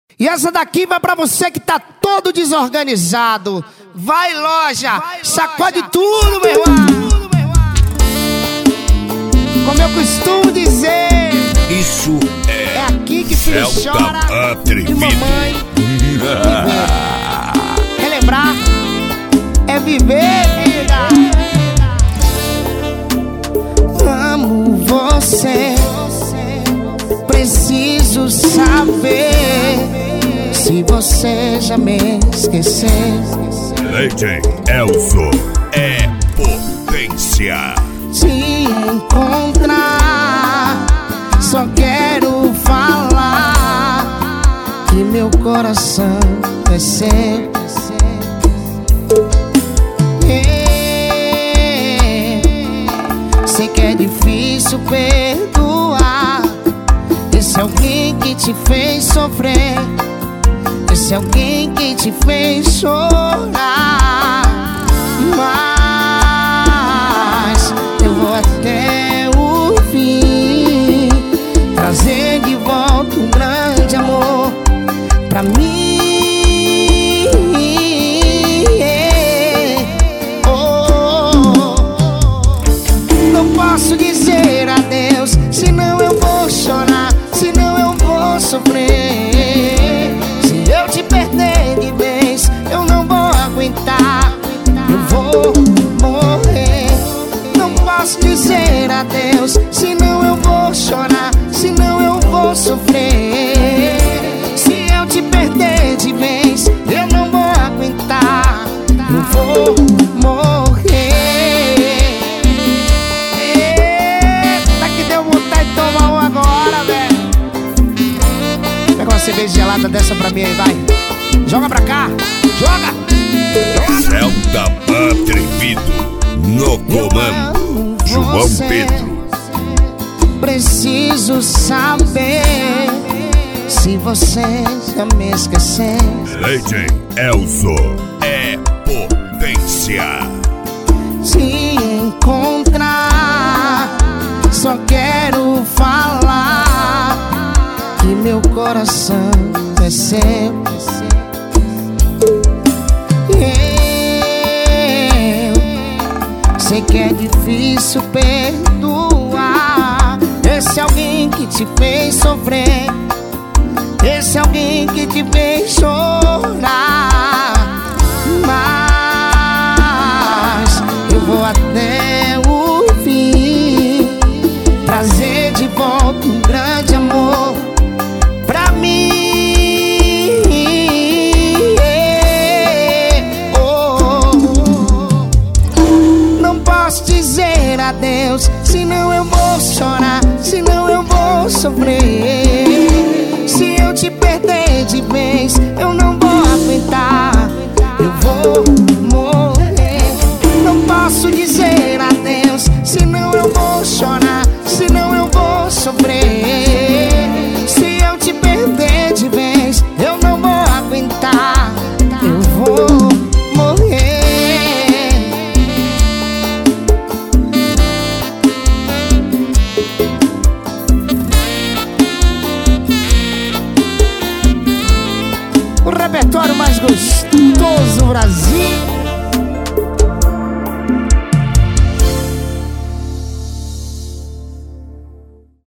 E essa daqui vai pra você que tá todo desorganizado. Vai, loja, sacode tudo, meu irmão. Como eu costumo dizer, isso é aqui que filho chora e mamãe relembrar é viver, vida. Amo você, preciso saber se você já me esqueceu. Leite Elzo é potência. Te encontrar, só quero falar que meu coração é seu. Sei que é difícil perdoar esse alguém que te fez sofrer, esse alguém que te fez chorar. Mas eu vou até o fim, trazer de volta um grande amor pra mim. Não posso dizer adeus, senão eu vou chorar, senão eu vou sofrer. Se eu te perder de vez, eu não vou aguentar, eu vou morrer. Não posso dizer adeus, senão eu vou chorar, senão eu vou sofrer. Se eu te perder de vez, eu não vou aguentar, eu vou morrer. Eita, que deu vontade de tomar um agora, velho. Pega uma cerveja gelada dessa pra mim aí, vai. Joga pra cá, joga. Celta atrevido no comando, João Pedro. Preciso saber se você já me esqueceu. Leite Elzo é potência. Te encontrar, só quero falar que meu coração é seu. Eu sei que é difícil perdoar esse alguém que te fez sofrer, esse alguém que te fez chorar. Mas eu vou até o fim, trazer de volta um grande amor pra mim. Não posso dizer adeus, senão eu vou chorar, senão eu vou sofrer. Se eu te perder de vez, eu não vou aguentar, eu vou morrer. Não posso dizer adeus, senão eu vou chorar, senão eu vou sofrer. Se eu te perder de vez, eu não vou aguentar, eu vou morrer. O repertório mais gostoso do Brasil.